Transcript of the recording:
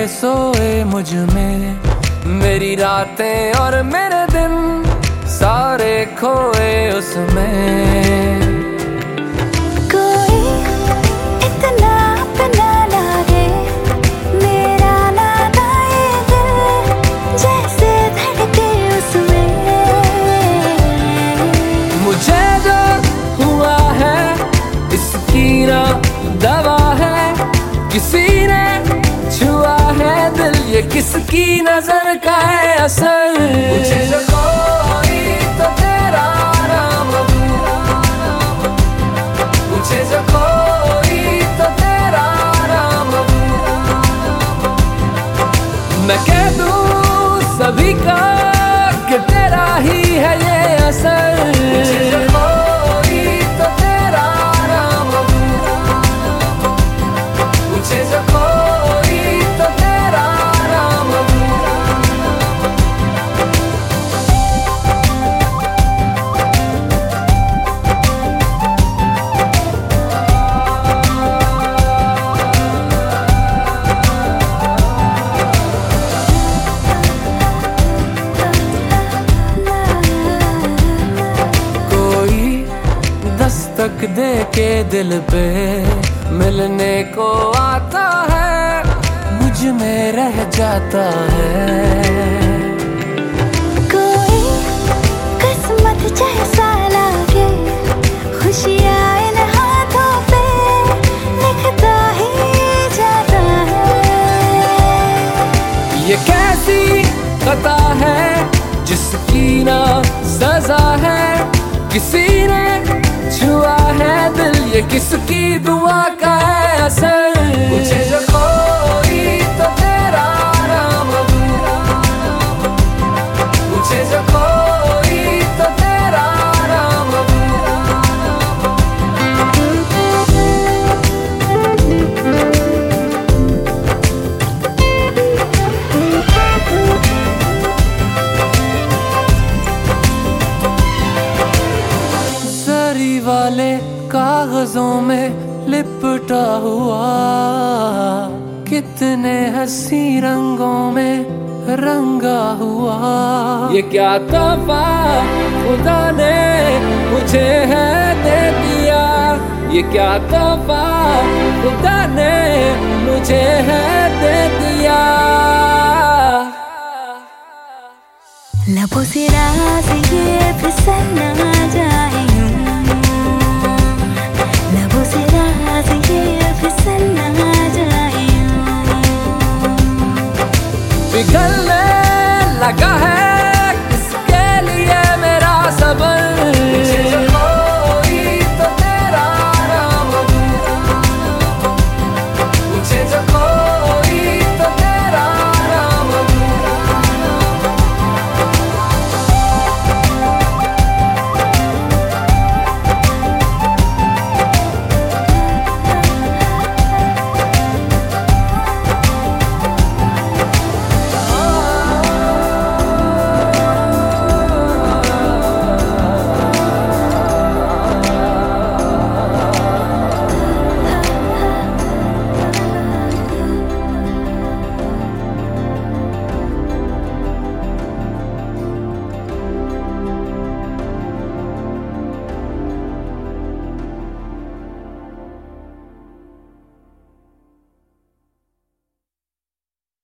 सोए मुझ में, मेरी रातें और मेरे दिन सारे खोए उसमें। कोई इतना अपना लागे मेरा नाता ये दिल, जैसे धड़के उसमें। मुझे जो हुआ है इसकी ना दवा है, किसी ने छुआ है दिल, ये किसकी नजर का है असर। मुझे जो कोई तो तेरा नाम, मुझे जो कोई तो तेरा नाम, मैं कह दूं सभी का कि तेरा ही है ये असर। मुझे जो कोई तो तेरा नाम, मुझे जो कोई तो तेरा नाम। दस्तक दे के दिल पे मिलने को आता है, मुझ में रह जाता है। कोई किस्मत जैसा लागे खुशियाँ इन हाथों पे लिखता ही जाता है। ये कैसी खता है जिसकी ना सजा है, किसी ने छुआ है दिल, ये किसकी दुआ का है असर। मुझे जो कोई तो तेरा नाम, मुझे जो कोई तो तेरा नाम। जरी वाले कागजों में लिपटा हुआ, कितने हंसी रंगों में रंगा हुआ। ये क्या तोहफा खुदा ने मुझे है दे दिया, ये क्या तोहफा खुदा ने मुझे है दे दिया। लबों से राज ये फिसल ना जाए यूं, लबों से राज ये फिसल ना जाए यूं। पिघलने लगा है